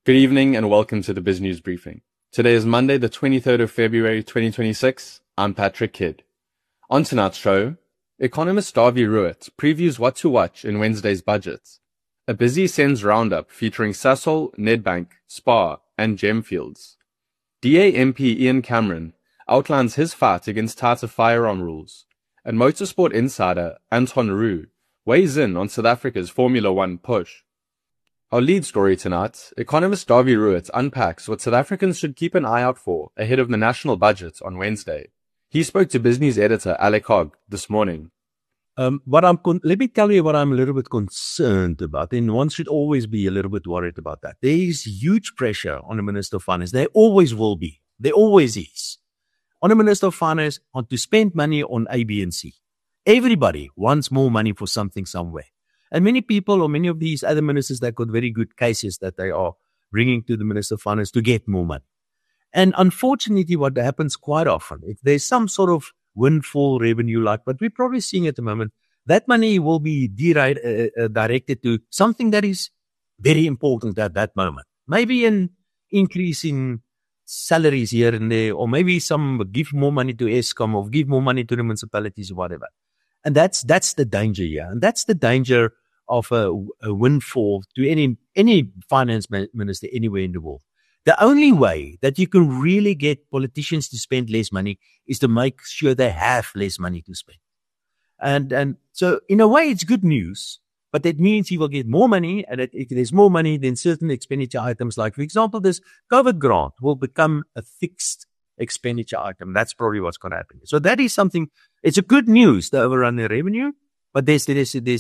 Good evening and welcome to the Biz News Briefing. Today is Monday, the 23rd of February, 2026. I'm Patrick Kidd. On tonight's show, economist Dawie Ruitt previews what to watch in Wednesday's budget. A busy SENS roundup featuring Sasol, Nedbank, SPAR, and Gemfields. DA MP Ian Cameron outlines his fight against tighter firearm rules. And motorsport insider Anton Roux weighs in on South Africa's Formula One push. Our lead story tonight, economist Dawie Ruitt unpacks what South Africans should keep an eye out for ahead of the national budget on Wednesday. He spoke to Business editor Alec Hogg this morning. Let me tell you what I'm a little bit concerned about, and one should always be a little bit worried about that. There is huge pressure on the Minister of Finance. There always will be. There always is. On the Minister of Finance, to spend money on A, B, and C. Everybody wants more money for something somewhere. And many people or many of these other ministers that got very good cases that they are bringing to the Minister of Finance to get more money. And unfortunately, what happens quite often, if there's some sort of windfall revenue like what we're probably seeing at the moment, that money will be directed to something that is very important at that moment. Maybe an increase in salaries here and there, or maybe give more money to Eskom or give more money to the municipalities or whatever. And that's the danger here. And that's the danger of a windfall to any finance minister anywhere in the world. The only way that you can really get politicians to spend less money is to make sure they have less money to spend. And so in a way, it's good news, but that means he will get more money. And if there's more money, then certain expenditure items, like, for example, this COVID grant will become a fixed expenditure item. That's probably what's going to happen. So that is something. It's a good news to overrun the revenue, but there's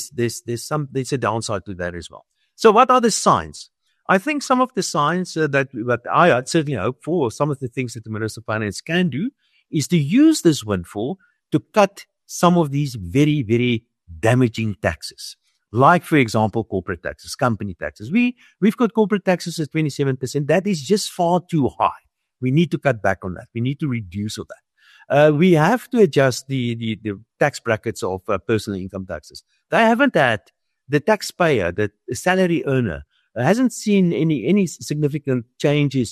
a downside to that as well. So what are the signs? I think some of the signs that I certainly hope for, some of the things that the Minister of Finance can do, is to use this windfall to cut some of these very, very damaging taxes. Like, for example, corporate taxes, company taxes. We've got corporate taxes at 27%. That is just far too high. We need to cut back on that. We need to reduce all that. We have to adjust the tax brackets of personal income taxes. They haven't had the taxpayer, the salary earner, hasn't seen any significant changes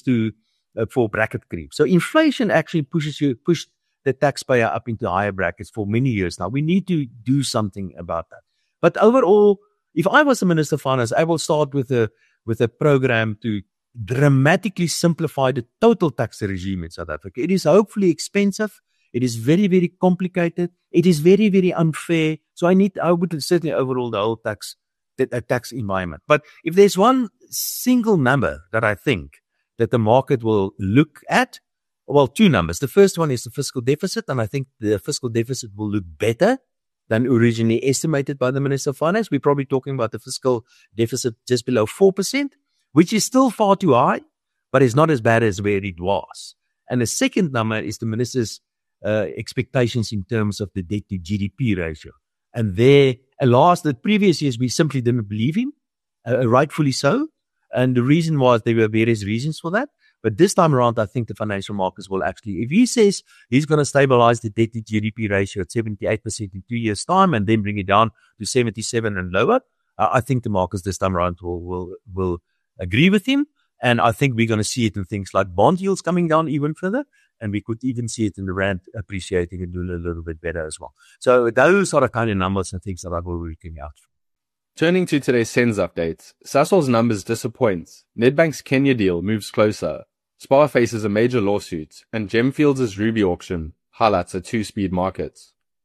for bracket creep. So inflation actually pushed the taxpayer up into higher brackets for many years now. We need to do something about that. But overall, if I was the Minister of Finance, I will start with a program to dramatically simplify the total tax regime in South Africa. It is hopefully expensive. It is very, very complicated. It is very, very unfair. So I would certainly overhaul the whole tax environment. But if there's one single number that I think that the market will look at, well, two numbers. The first one is the fiscal deficit, and I think the fiscal deficit will look better than originally estimated by the Minister of Finance. We're probably talking about the fiscal deficit just below 4%. Which is still far too high, but it's not as bad as where it was. And the second number is the minister's expectations in terms of the debt to GDP ratio. And the previous years, we simply didn't believe him, rightfully so. And the reason was there were various reasons for that. But this time around, I think the financial markets will actually, if he says he's going to stabilize the debt to GDP ratio at 78% in 2 years' time and then bring it down to 77 and lower, I think the markets this time around will agree with him, and I think we're going to see it in things like bond yields coming down even further, and we could even see it in the rand appreciating and doing a little bit better as well. So those are the kind of numbers and things that I will be looking out for. Turning to today's SENS updates, Sasol's numbers disappoint. Nedbank's Kenya deal moves closer. SPAR faces a major lawsuit, and Gemfields' Ruby auction highlights a two-speed market.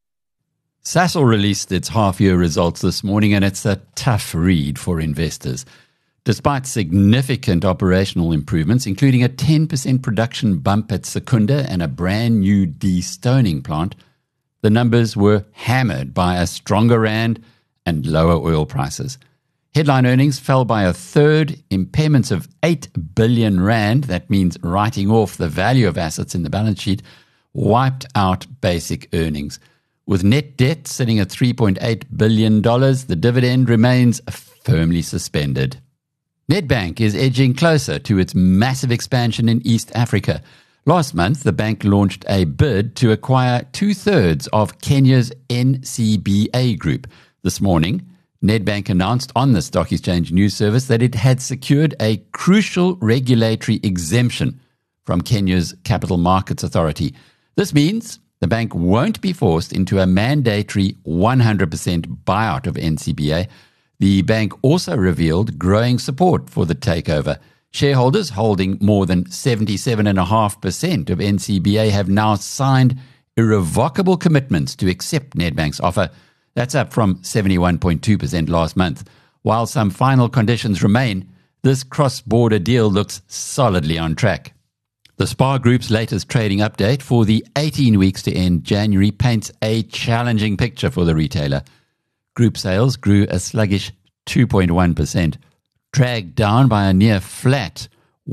Sasol released its half-year results this morning, and it's a tough read for investors. Despite significant operational improvements, including a 10% production bump at Secunda and a brand new destoning plant, the numbers were hammered by a stronger rand and lower oil prices. Headline earnings fell by a third, impairments of 8 billion rand, that means writing off the value of assets in the balance sheet, wiped out basic earnings. With net debt sitting at $3.8 billion, the dividend remains firmly suspended. Nedbank is edging closer to its massive expansion in East Africa. Last month, the bank launched a bid to acquire 2/3 of Kenya's NCBA group. This morning, Nedbank announced on the Stock Exchange News Service that it had secured a crucial regulatory exemption from Kenya's Capital Markets Authority. This means the bank won't be forced into a mandatory 100% buyout of NCBA. The bank also revealed growing support for the takeover. Shareholders holding more than 77.5% of NCBA have now signed irrevocable commitments to accept Nedbank's offer. That's up from 71.2% last month. While some final conditions remain, this cross-border deal looks solidly on track. The SPAR Group's latest trading update for the 18 weeks to end January paints a challenging picture for the retailer. Group sales grew a sluggish 2.1%, dragged down by a near flat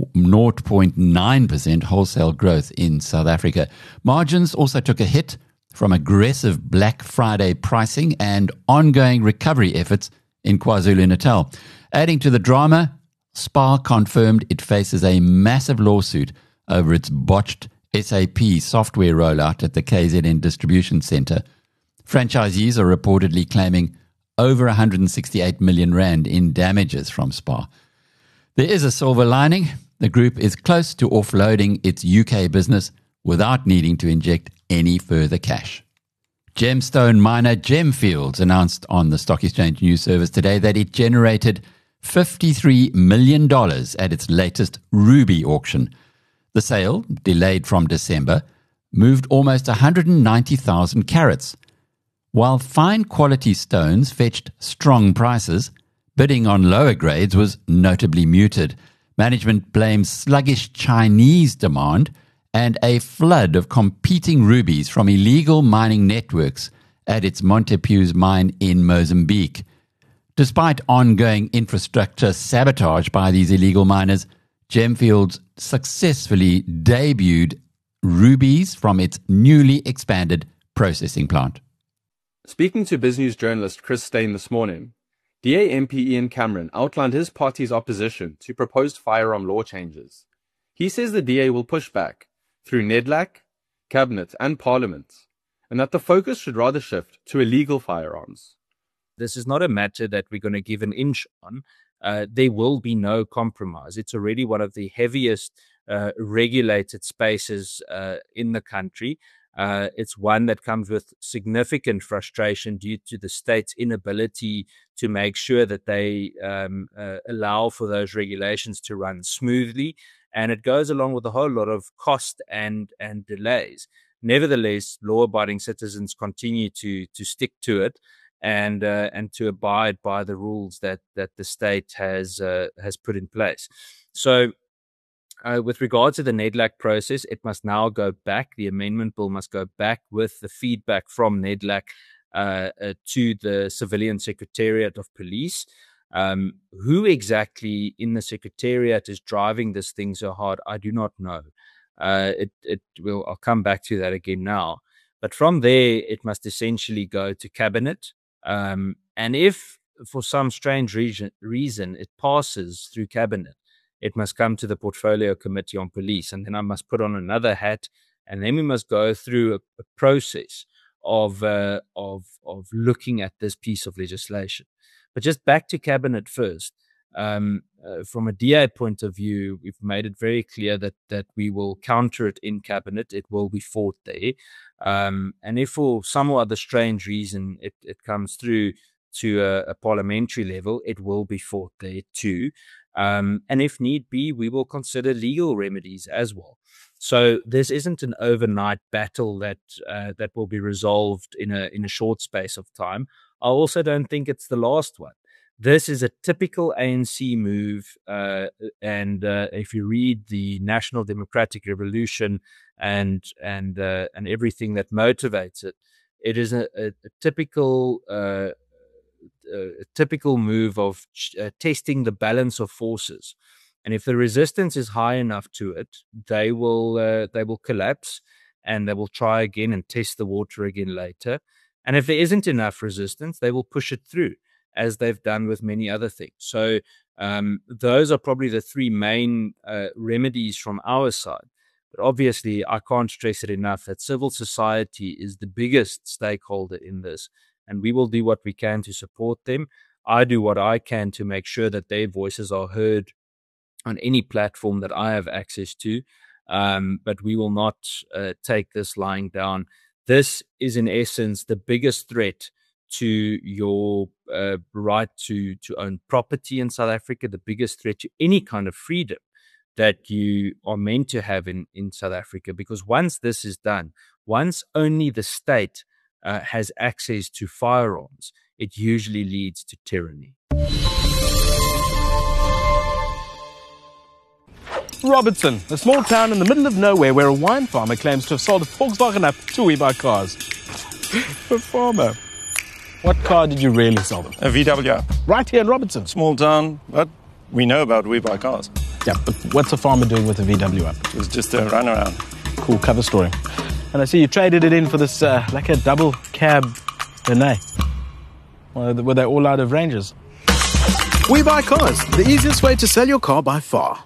0.9% wholesale growth in South Africa. Margins also took a hit from aggressive Black Friday pricing and ongoing recovery efforts in KwaZulu-Natal. Adding to the drama, SPAR confirmed it faces a massive lawsuit over its botched SAP software rollout at the KZN distribution centre. Franchisees are reportedly claiming over 168 million rand in damages from SPAR. There is a silver lining. The group is close to offloading its UK business without needing to inject any further cash. Gemstone miner Gemfields announced on the Stock Exchange News Service today that it generated $53 million at its latest ruby auction. The sale, delayed from December, moved almost 190,000 carats. While fine quality stones fetched strong prices, bidding on lower grades was notably muted. Management blames sluggish Chinese demand and a flood of competing rubies from illegal mining networks at its Montepuez mine in Mozambique. Despite ongoing infrastructure sabotage by these illegal miners, Gemfields successfully debuted rubies from its newly expanded processing plant. Speaking to BizNews journalist Chris Steyn this morning, DA MP Ian Cameron outlined his party's opposition to proposed firearm law changes. He says the DA will push back through NEDLAC, Cabinet and Parliament, and that the focus should rather shift to illegal firearms. This is not a matter that we're going to give an inch on. There will be no compromise. It's already one of the heaviest regulated spaces in the country. It's one that comes with significant frustration due to the state's inability to make sure that they allow for those regulations to run smoothly. And it goes along with a whole lot of cost and delays. Nevertheless, law-abiding citizens continue to stick to it and to abide by the rules that the state has put in place. So, with regard to the NEDLAC process, it must now go back. The amendment bill must go back with the feedback from NEDLAC to the Civilian Secretariat of Police. Who exactly in the Secretariat is driving this thing so hard, I do not know. I'll come back to that again now. But from there, it must essentially go to Cabinet. And if for some strange reason it passes through Cabinet, it must come to the Portfolio Committee on Police. And then I must put on another hat. And then we must go through a process of looking at this piece of legislation. But just back to Cabinet first. From a DA point of view, we've made it very clear that we will counter it in Cabinet. It will be fought there. And if for some or other strange reason it comes through to a parliamentary level, it will be fought there too. And if need be, we will consider legal remedies as well. So this isn't an overnight battle that will be resolved in a short space of time. I also don't think it's the last one. This is a typical ANC move, and if you read the National Democratic Revolution and everything that motivates it, it is a typical move of testing the balance of forces. And if the resistance is high enough to it, they will collapse, and they will try again and test the water again later. And if there isn't enough resistance, they will push it through, as they've done with many other things. So those are probably the three main remedies from our side. But obviously, I can't stress it enough that civil society is the biggest stakeholder in this, and we will do what we can to support them. I do what I can to make sure that their voices are heard on any platform that I have access to. But we will not take this lying down. This is, in essence, the biggest threat to your right to own property in South Africa, the biggest threat to any kind of freedom that you are meant to have in South Africa. Because once this is done, once only the state has access to firearms, it usually leads to tyranny. Robertson, a small town in the middle of nowhere where a wine farmer claims to have sold a Volkswagen up to WeBuyCars. A farmer. What car did you really sell them? A VW. Right here in Robertson. Small town, but we know about WeBuyCars. Yeah, but what's a farmer doing with a VW up? It was just a runaround. Cool cover story. And I see you traded it in for this, like a double cab Benay. Were they all out of ranges? WeBuyCars, the easiest way to sell your car by far.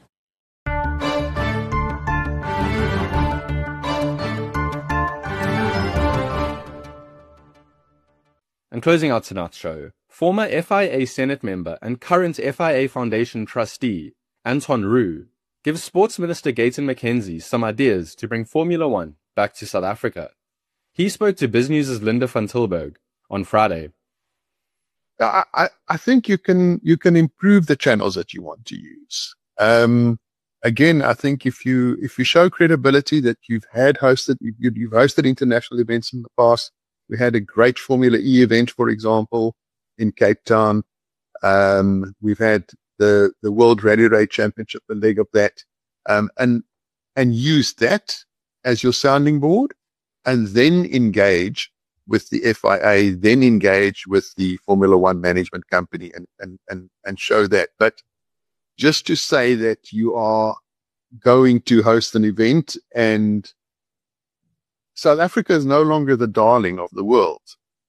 And closing out tonight's show, former FIA Senate member and current FIA Foundation trustee, Anton Roux, gives Sports Minister Gayton McKenzie some ideas to bring Formula One back to South Africa. He spoke to BizNews' Linda van Tilburg on Friday. I think you can improve the channels that you want to use. Again, I think if you show credibility that you've hosted international events in the past. We had a great Formula E event, for example, in Cape Town. We've had the World Rally Raid Championship, the leg of that, and use that as your sounding board, and then engage with the FIA, then engage with the Formula One management company, and show that. But just to say that you are going to host an event and South Africa is no longer the darling of the world.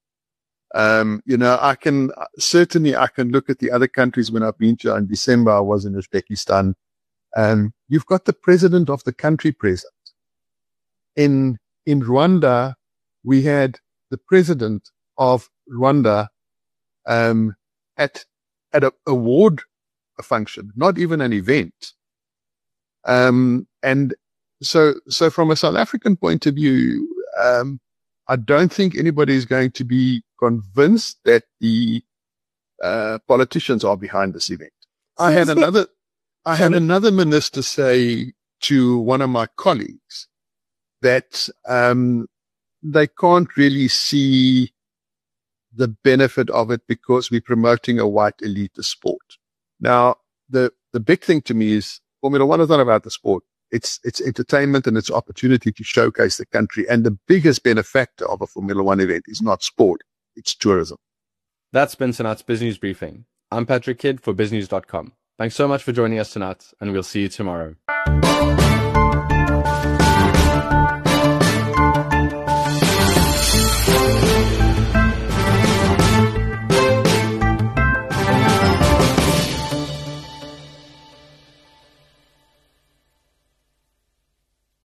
I can look at the other countries when I've been to. In December, I was in Uzbekistan. You've got the president of the country present. In Rwanda, we had the president of Rwanda at an award function, not even an event. So from a South African point of view, I don't think anybody is going to be convinced that the politicians are behind this event. I had another minister say to one of my colleagues that they can't really see the benefit of it because we're promoting a white elite sport. Now, the big thing to me is Formula One is not about the sport. It's entertainment and it's opportunity to showcase the country. And the biggest benefactor of a Formula One event is not sport, it's tourism. That's been tonight's BizNews Briefing. I'm Patrick Kidd for BizNews.com. Thanks so much for joining us tonight, and we'll see you tomorrow.